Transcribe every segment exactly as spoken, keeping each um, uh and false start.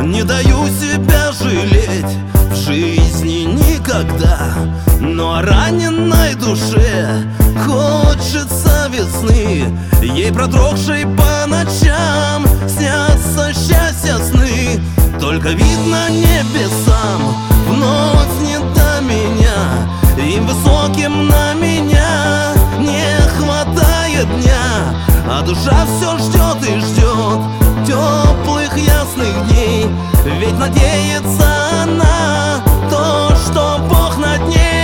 Не даю себя жалеть в жизни никогда, но о раненой душе хочется весны. Ей продрогшей по ночам снятся счастья сны. Только видно небесам вновь не до меня, им высоким на меня не хватает дня. А душа все ждет и ждет теплых ясных дней, ведь надеется она то, что Бог над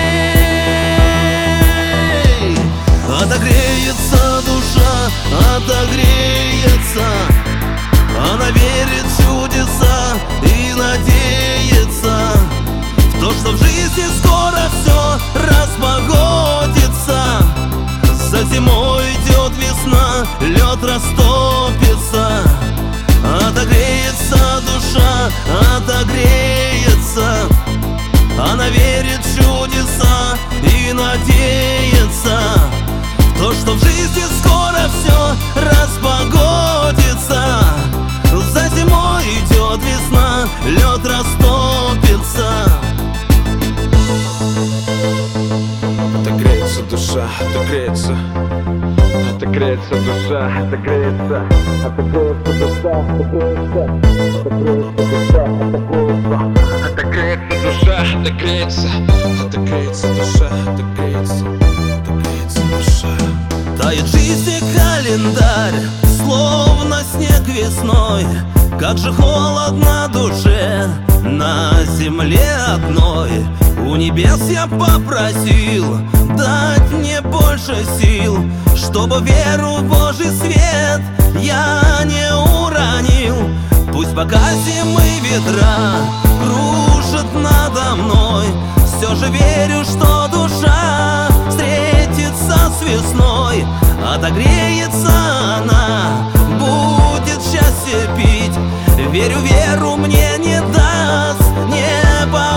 ней. Отогреется душа, отогреется, она верит в чудеса и надеется в то, что в жизни скоро все распогодится. За зимой идет весна, лед растопится. Отогреется душа, отогреется, она верит в чудеса и надеется в то, что в жизни скоро все распогодится. За зимой идет весна, лед растопится. Отогреется душа, отогреется, отогреется душа, отогреется, отогреется душа, отогреется, отогреется душа, отогреется, отогреется душа, отогреется, отогреется душа. Тает жизни календарь, словно снег весной. Как же холодно душе на земле одной. У небес я попросил дать мне больше сил, чтобы веру в Божий свет я не уронил. Пусть пока зимы ветра кружат надо мной, все же верю, что душа встретится с весной. Отогреется она, будет счастье пить. Верю, веру мне не даст небо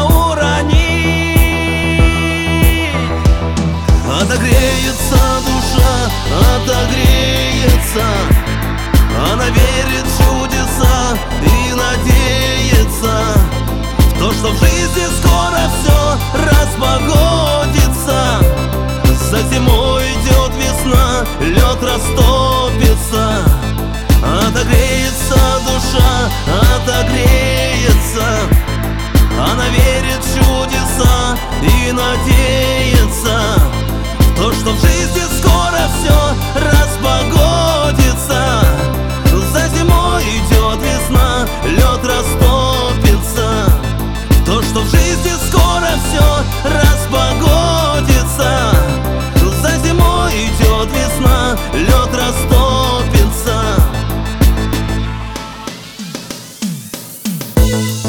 уронить. Отогреется душа, отогреется, она верит в чудеса и надеется в то, что в жизни скоро все распогодится. За зимой идет весна, лед растопится. Отогреется душа, отогреется, она верит в чудеса и надеется в то, что в жизни скоро все распогодится. За зимой идет весна, лед растопится. То, что в жизни скоро все распогодится. За зимой идет весна, лед растопится.